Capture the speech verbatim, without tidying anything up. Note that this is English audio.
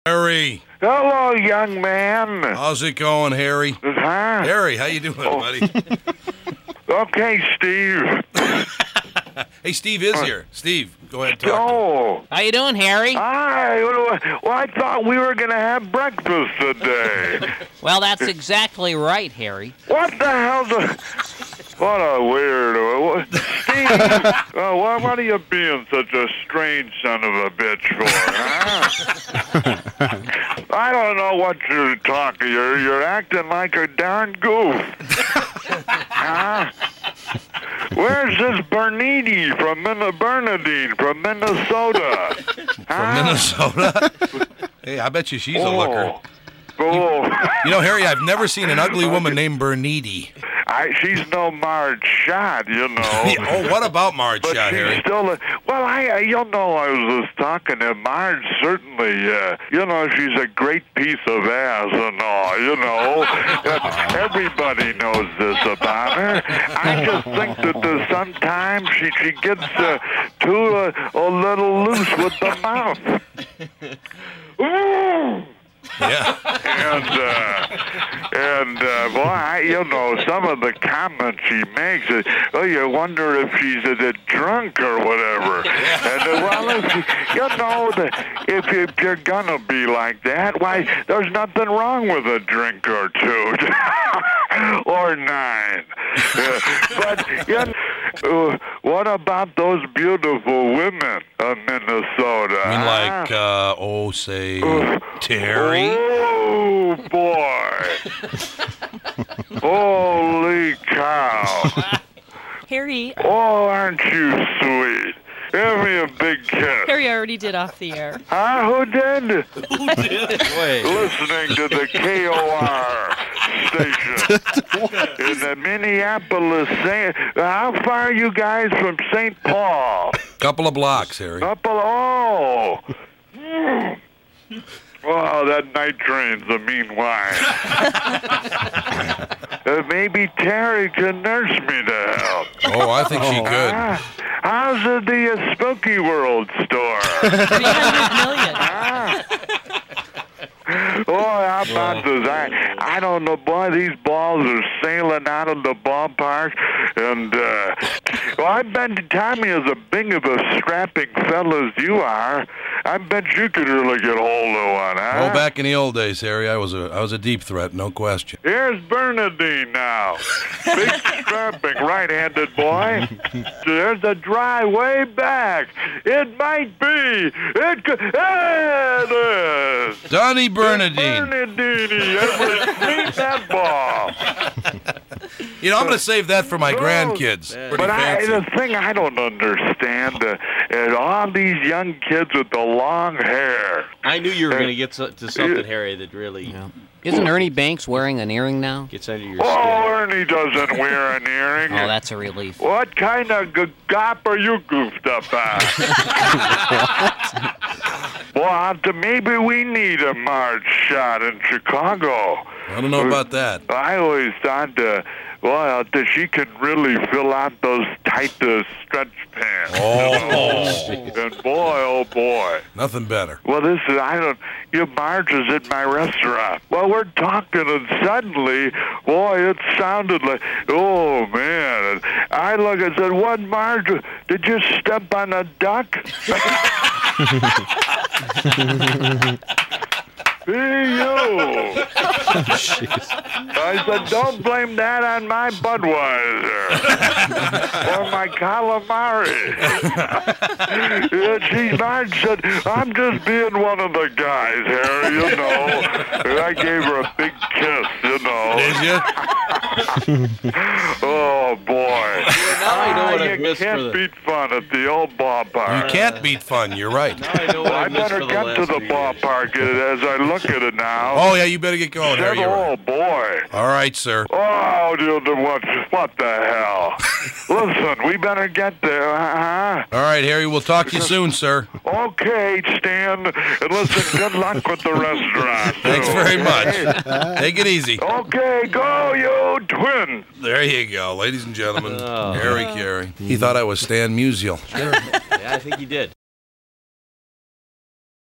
Harry. Hello, young man. How's it going, Harry? Huh? Harry, how you doing, Oh. buddy? Okay, Steve. Hey, Steve is here. Steve, go ahead and talk. Oh. How you doing, Harry? Hi. Well, I thought we were going to have breakfast today. Well, that's exactly right, Harry. What the hell's a... What a weirdo. What- Steve, uh, why, what are you being such a strange son of a bitch for, huh? I don't know what you're talking. You're, you're acting like a darn goof. Huh? Where's this Bernini from Min- Bernadine from Minnesota? From Minnesota? Hey, I bet you she's a looker. Oh. You know, Harry, I've never seen an ugly woman named Bernidi. I, she's no Marge Shot, you know. Oh, what about Marge But Shot, she's Harry? still, a, well, I, I, you know, I was just talking to Marge. Certainly, uh, you know, she's a great piece of ass and all. You know, everybody knows this about her. I just think that uh, sometimes she she gets uh, too uh, a little loose with the mouth. Ooh. Yeah. And, uh, and uh, boy, I, you know, some of the comments she makes, uh, oh, you wonder if she's a, a drunk or whatever. And, uh, well, if you, you know, the, if, if you're going to be like that, why, there's nothing wrong with a drink or two. Or nine. Uh, but, you know, uh, what about those beautiful women of Minnesota? I mean, huh? like, uh, oh, say, Terry? Oh, boy. Holy cow. Harry, Oh, aren't you sweet? Give me a big kiss. Harry already did off the air. Huh? Who did? Wait. Listening to the K O R station in the Minneapolis. Saint How far are you guys from Saint Paul? Couple of blocks, Harry. Couple. Oh. Oh, that night train's a mean wine. uh, maybe Terry can nurse me to health. Oh, I think she could. Ah, how's the, the uh, Spooky World store? three hundred million. Ah. Oh, how about this? I, I don't know, boy, these balls are sailing out of the ballpark. And, uh, well, I bet Tommy is as big of a strapping fella as you are. I bet you could really get hold of one, huh? Well, back in the old days, Harry, I was a I was a deep threat, no question. Here's Bernadine now. Big strapping right-handed boy. There's a dry way back. It might be. It could. There it is. Donnie Bernadine. Bernadine, ever seen that ball? You know, I'm going to save that for my grandkids. Pretty But I, fancy. the thing I don't understand uh, is all these young kids with the long hair. I knew you were going to get to, to something, Harry, that really Yeah. Isn't Ernie Banks wearing an earring now? gets under your Oh, skin. Ernie doesn't wear an earring. Oh, that's a relief. What kind of g- gop are you goofed up on? Well, I'll t- maybe we need a Marge Shot in Chicago. I don't know about that. I always thought, uh, well, that she could really fill out those tight uh, stretch pants. Oh. And boy, oh boy. Nothing better. Well, this is, I don't, you Marge is at my restaurant. Well, we're talking, and suddenly, boy, it sounded like, oh, man. And I look and said, what, Marge, did you step on a duck? Hey, you. I said, don't blame that on my Budweiser or my calamari. And she, Marge said, I'm just being one of the guys, Harry, you know. And I gave her a big kiss, you know. Did you? Oh, boy. Now I know what Ah, I've you missed can't for the... beat fun at the old ballpark. You can't beat fun. You're right. Now I know what Well, I I've missed better for the get last to the three years. ballpark as I look at it now. Oh, yeah, you better get going, Said, Harry. You're oh, right. boy. All right, sir. Oh, dude, what, what the hell? Listen, we better get there, huh? All right, Harry, we'll talk to you soon, sir. Okay, Stan. And listen, good luck with the restaurant. Thanks too, very okay? much. Take it easy. Okay, go, you twin. There you go, ladies and gentlemen. Oh. Harry Carey. He thought I was Stan Musial. Yeah, I think you did.